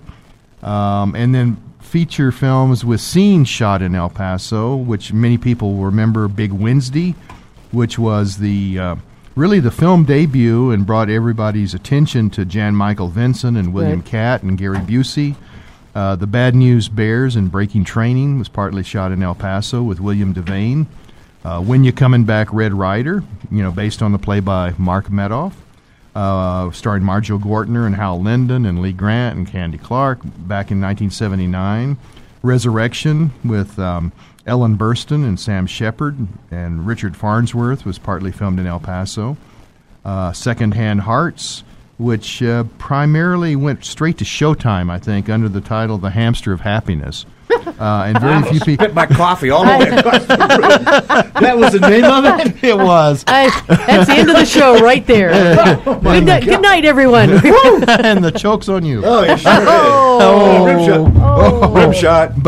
And then feature films with scenes shot in El Paso, which many people will remember. Big Wednesday, which was really the film debut and brought everybody's attention to Jan Michael Vincent and William Catt and Gary Busey. The Bad News Bears and Breaking Training was partly shot in El Paso with William Devane. When You Coming Back, Red Ryder, based on the play by Mark Medoff. Starring Marjo Gortner and Hal Linden and Lee Grant and Candy Clark back in 1979. Resurrection with Ellen Burstyn and Sam Shepard, and Richard Farnsworth was partly filmed in El Paso. Secondhand Hearts, which primarily went straight to Showtime, I think, under the title The Hamster of Happiness. And very few people spit my coffee all the way across the room. That was the name of it? It was. That's the end of the show right there. Good night, everyone. And the joke's on you. Oh, it sure is. Rim shot.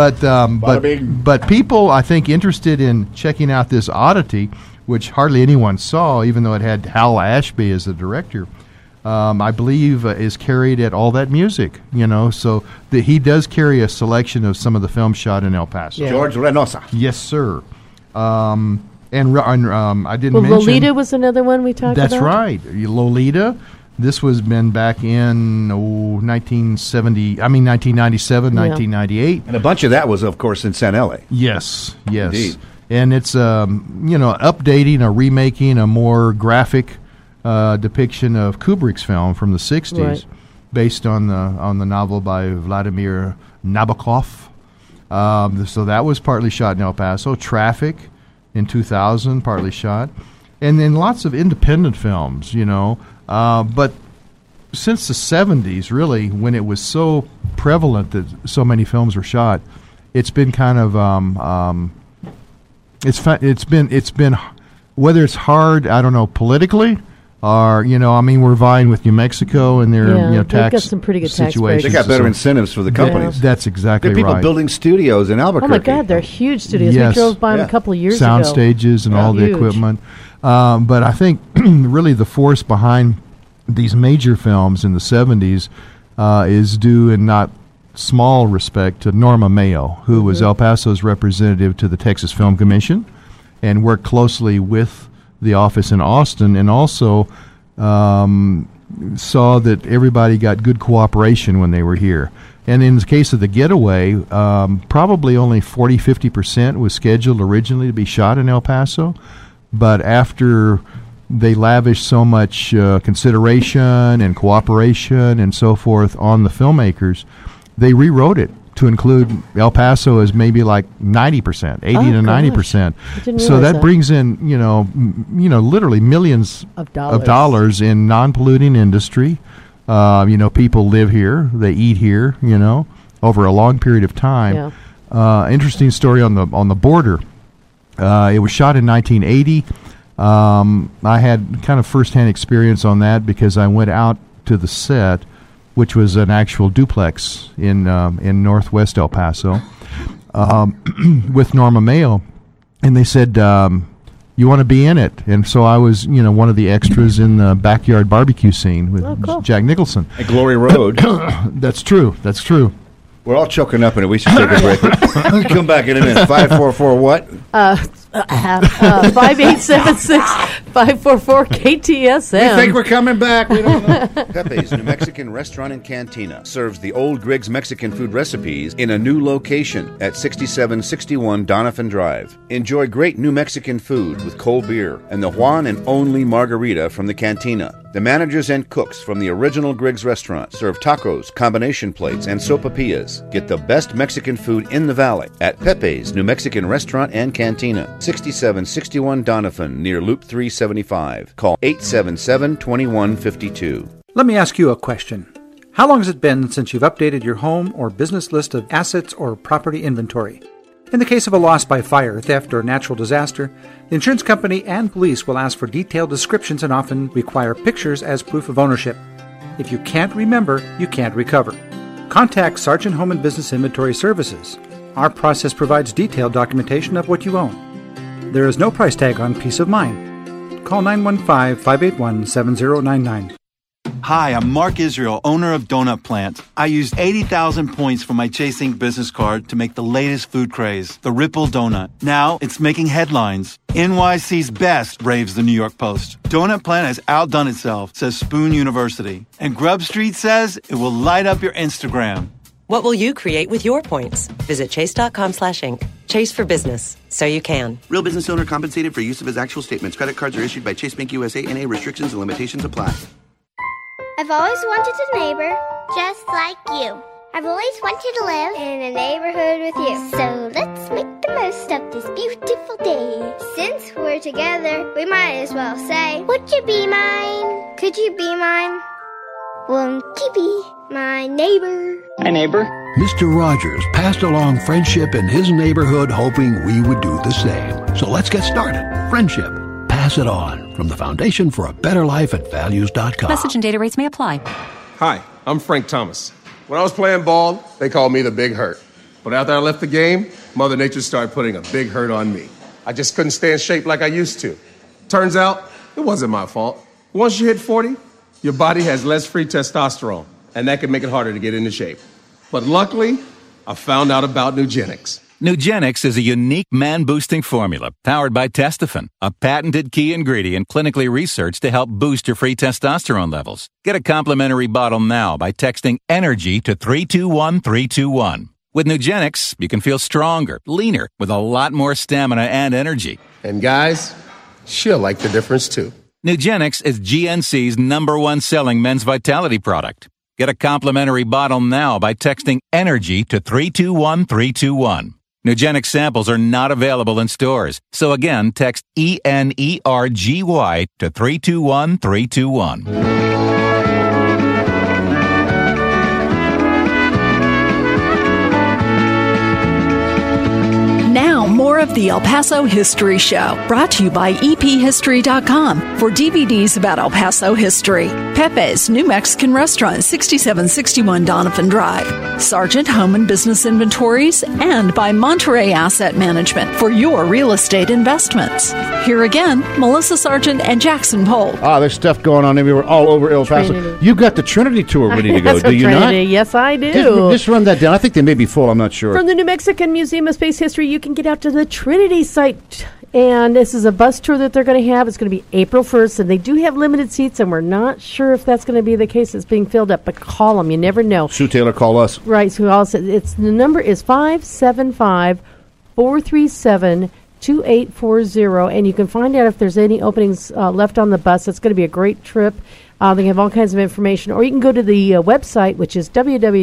But people, I think, interested in checking out this oddity, which hardly anyone saw, even though it had Hal Ashby as the director, I believe is carried at All That Music, so he does carry a selection of some of the films shot in El Paso. Yeah. George Reynosa. Yes, sir. I didn't mention... Lolita was another one we talked about? That's right. Lolita. This was been back in 1997, 1998. And a bunch of that was, of course, in San L.A. Yes. Indeed. And it's, updating or remaking a more graphic depiction of Kubrick's film from the 60s, based on the novel by Vladimir Nabokov. So that was partly shot in El Paso. Traffic in 2000, partly shot. And then lots of independent films, but since the 70s, really, when it was so prevalent that so many films were shot, it's been kind of it's been whether it's hard, I don't know, politically, are, we're vying with New Mexico and their, tax they've got some pretty good tax situations. They got better incentives for the companies. That's exactly right. There are people building studios in Albuquerque. Oh, my God, they're huge studios. Yes. We drove by them a couple of years Sound ago. stages and all the Huge. equipment. But I think really the force behind these major films in the 70s is due in not small respect to Norma Mayo, who was El Paso's representative to the Texas Film Commission and worked closely with the office in Austin, and also saw that everybody got good cooperation when they were here. And in the case of The Getaway, probably only 40-50% was scheduled originally to be shot in El Paso, but after they lavished so much consideration and cooperation and so forth on the filmmakers, they rewrote it to include El Paso as maybe like 90%, 80 to 90%. So that brings in, literally millions of dollars in non-polluting industry. People live here, they eat here, over a long period of time. Yeah. Interesting story on the border. It was shot in 1980. I had kind of firsthand experience on that because I went out to the set, which was an actual duplex in northwest El Paso, with Norma Mayo, and they said, "You want to be in it?" And so I was, one of the extras in the backyard barbecue scene with Jack Nicholson at Glory Road. That's true. We're all choking up in it. We should take a break. Come back in a minute. 544 what? 5876-544-KTSM. We think we're coming back. We don't know. Pepe's New Mexican Restaurant and Cantina serves the old Griggs Mexican food recipes in a new location at 6761 Doniphan Drive. Enjoy great New Mexican food with cold beer and the Juan and only margarita from the Cantina. The managers and cooks from the original Griggs restaurant serve tacos, combination plates, and sopapillas. Get the best Mexican food in the valley at Pepe's New Mexican Restaurant and Cantina, 6761 Doniphan, near Loop 375. Call 877-2152. Let me ask you a question. How long has it been since you've updated your home or business list of assets or property inventory? In the case of a loss by fire, theft, or natural disaster, the insurance company and police will ask for detailed descriptions and often require pictures as proof of ownership. If you can't remember, you can't recover. Contact Sargent Home and Business Inventory Services. Our process provides detailed documentation of what you own. There is no price tag on peace of mind. Call 915-581-7099. Hi, I'm Mark Israel, owner of Donut Plant. I used 80,000 points from my Chase Ink business card to make the latest food craze, the Ripple Donut. Now it's making headlines. NYC's best, raves the New York Post. Donut Plant has outdone itself, says Spoon University. And Grub Street says it will light up your Instagram. What will you create with your points? Visit chase.com/ink. Chase for business, so you can. Real business owner compensated for use of his actual statements. Credit cards are issued by Chase Bank USA, N.A. Restrictions and limitations apply. I've always wanted a neighbor just like you. I've always wanted to live in a neighborhood with you. So let's make the most of this beautiful day. Since we're together, we might as well say, would you be mine? Could you be mine? Won't you be my neighbor? Hi, neighbor. Mr. Rogers passed along friendship in his neighborhood, hoping we would do the same. So let's get started. Friendship. Pass it on. From the Foundation for a Better Life at Values.com. Message and data rates may apply. Hi, I'm Frank Thomas. When I was playing ball, they called me the Big Hurt. But after I left the game, Mother Nature started putting a big hurt on me. I just couldn't stay in shape like I used to. Turns out, it wasn't my fault. Once you hit 40, your body has less free testosterone, and that can make it harder to get into shape. But luckily, I found out about Nugenix. Nugenix is a unique man-boosting formula powered by Testofen, a patented key ingredient clinically researched to help boost your free testosterone levels. Get a complimentary bottle now by texting ENERGY to 321321. With Nugenix, you can feel stronger, leaner, with a lot more stamina and energy. And guys, she'll like the difference too. Nugenix is GNC's #1 selling men's vitality product. Get a complimentary bottle now by texting ENERGY to 321321. Nugenix samples are not available in stores. So again, text ENERGY to 321321. Now, more of the El Paso History Show, brought to you by EPHistory.com for DVDs about El Paso history. Pepe's New Mexican Restaurant, 6761 Donovan Drive. Sargent Home and Business Inventories, and by Monterey Asset Management for your real estate investments. Here again, Melissa Sargent and Jackson Pohl. There's stuff going on everywhere, all over El Paso. Trinity. You've got the Trinity Tour ready to go, do you Trinity. not? Yes, I do. Just run that down. I think they may be full. I'm not sure. From the New Mexican Museum of Space History, you can get out to the Trinity site. And this is a bus tour that they're going to have. It's going to be April 1st, and they do have limited seats, and we're not sure if that's going to be the case. It's being filled up, but call them. You never know. Sue Taylor, call us. Right. So the number is 575-437-2840, and you can find out if there's any openings left on the bus. It's going to be a great trip. They have all kinds of information. Or you can go to the website, which is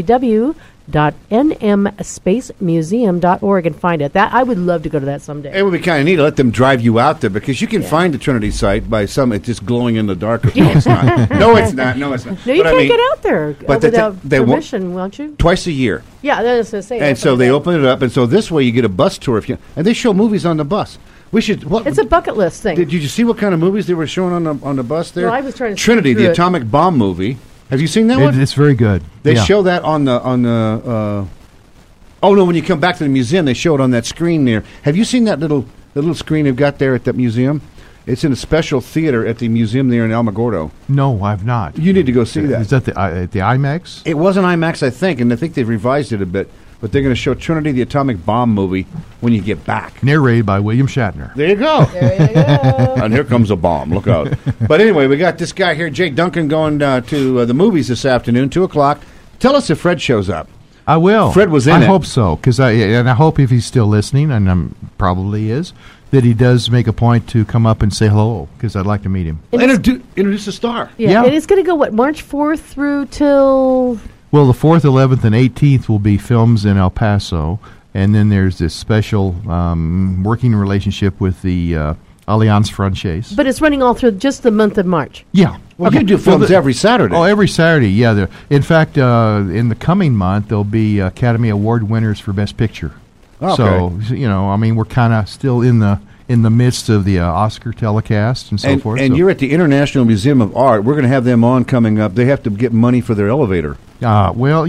www.nmspacemuseum.org and find it. I would love to go to that someday. It would be kind of neat to let them drive you out there, because you can find the Trinity site by it's just glowing in the dark. No, it's not. No, it's not. No, you can't get out there without permission, won't you? Twice a year. Yeah, that's what I was going to say. And so they open it up, and so this way you get a bus tour. And they show movies on the bus. It's a bucket list thing. Did you see what kind of movies they were showing on the bus there? Well, I was trying to Trinity, the atomic bomb movie. Have you seen that one? It's very good. They show that on the. Oh no! When you come back to the museum, they show it on that screen there. Have you seen that little screen they've got there at that museum? It's in a special theater at the museum there in Alamogordo. No, I've not. You need to go see that. Is that the IMAX? It was an IMAX, I think, and I think they've revised it a bit. But they're going to show Trinity, the atomic bomb movie, when you get back. Narrated by William Shatner. There you go. And here comes a bomb. Look out. But anyway, we got this guy here, Jay Duncan, going to the movies this afternoon, 2 o'clock. Tell us if Fred shows up. I will. Fred was in it. I hope so, and I hope if he's still listening, and probably is, that he does make a point to come up and say hello, because I'd like to meet him. Introduce the star. Yeah. And it's going to go, March 4th through till... Well, the 4th, 11th, and 18th will be films in El Paso, and then there's this special working relationship with the Alliance Francaise. But it's running all through just the month of March. Yeah. Well, you do films every Saturday. Oh, every Saturday, yeah. In fact, in the coming month, there'll be Academy Award winners for Best Picture. Okay. So, we're kind of still in the midst of the Oscar telecast and so forth. And you're at the International Museum of Art. We're going to have them on coming up. They have to get money for their elevator. Well,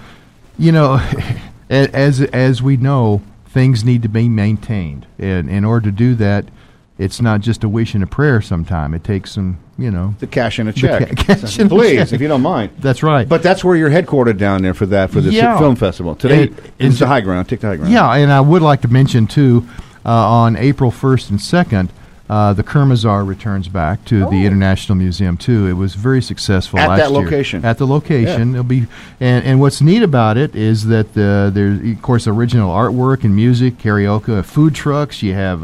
as we know, things need to be maintained. And in order to do that, it's not just a wish and a prayer sometime. It takes some, the cash and a check. Please, if you don't mind. That's right. But that's where you're headquartered down there for this film festival. Today is the high ground. Take the high ground. Yeah, and I would like to mention, too, on April 1st and 2nd, the Kermazar returns back to the International Museum, too. It was very successful last year. At that location. At the location. Yeah. It'll be, and what's neat about it is that there's, of course, original artwork and music, karaoke, food trucks. You have,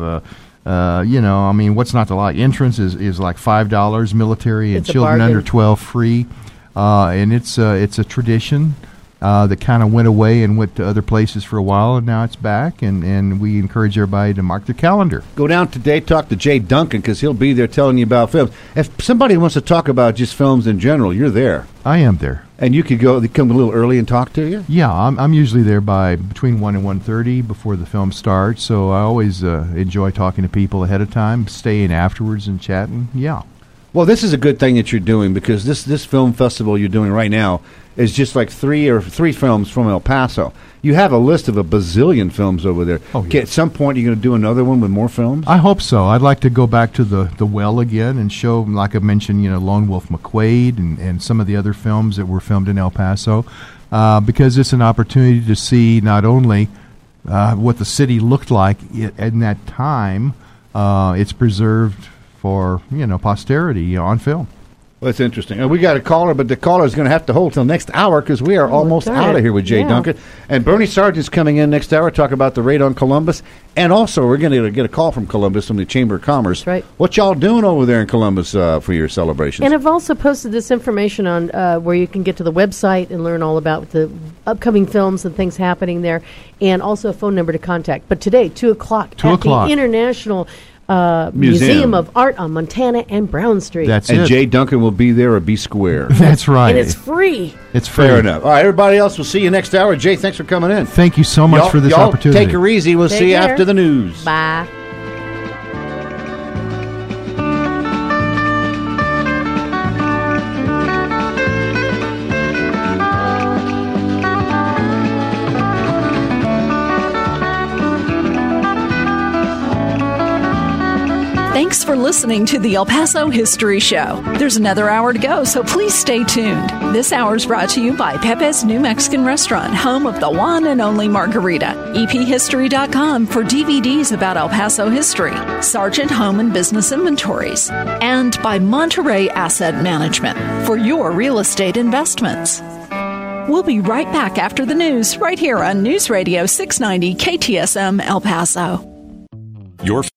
what's not to like? Entrance is like $5, military, and children under 12 free. And it's a tradition that kind of went away and went to other places for a while, and now it's back, and we encourage everybody to mark their calendar. Go down today, talk to Jay Duncan, because he'll be there telling you about films. If somebody wants to talk about just films in general, you're there. I am there. And you could come a little early and talk to you? Yeah, I'm usually there by between 1 and 1:30 before the film starts, so I always enjoy talking to people ahead of time, staying afterwards and chatting. Yeah. Well, this is a good thing that you're doing, because this film festival you're doing right now is just like three films from El Paso. You have a list of a bazillion films over there. Oh, yeah. At some point, you're going to do another one with more films? I hope so. I'd like to go back to the well again and show, like I mentioned, Lone Wolf McQuade and some of the other films that were filmed in El Paso, because it's an opportunity to see not only what the city looked like in that time, it's preserved for posterity on film. Well, that's interesting. We got a caller, but the caller is going to have to hold till next hour, because we are almost out of here with Jay Duncan. And Bernie Sargent's coming in next hour, talk about the raid on Columbus. And also, we're going to get a call from Columbus, from the Chamber of Commerce. That's right. What y'all doing over there in Columbus for your celebrations? And I've also posted this information on where you can get to the website and learn all about the upcoming films and things happening there, and also a phone number to contact. But today, 2 o'clock, 2 o'clock. The International Museum of Art on Montana and Brown Street. And Jay Duncan will be there at B Square. That's right. And it's free. It's free. Fair enough. All right, everybody else, we'll see you next hour. Jay, thanks for coming in. Thank you so much for this opportunity. Take her easy. We'll see you after the news. Bye. Thanks for listening to the El Paso History Show. There's another hour to go, so please stay tuned. This hour's brought to you by Pepe's New Mexican Restaurant, home of the one and only margarita. EPHistory.com for DVDs about El Paso history. Sargent Home and Business Inventories. And by Monterey Asset Management for your real estate investments. We'll be right back after the news, right here on News Radio 690 KTSM El Paso. Your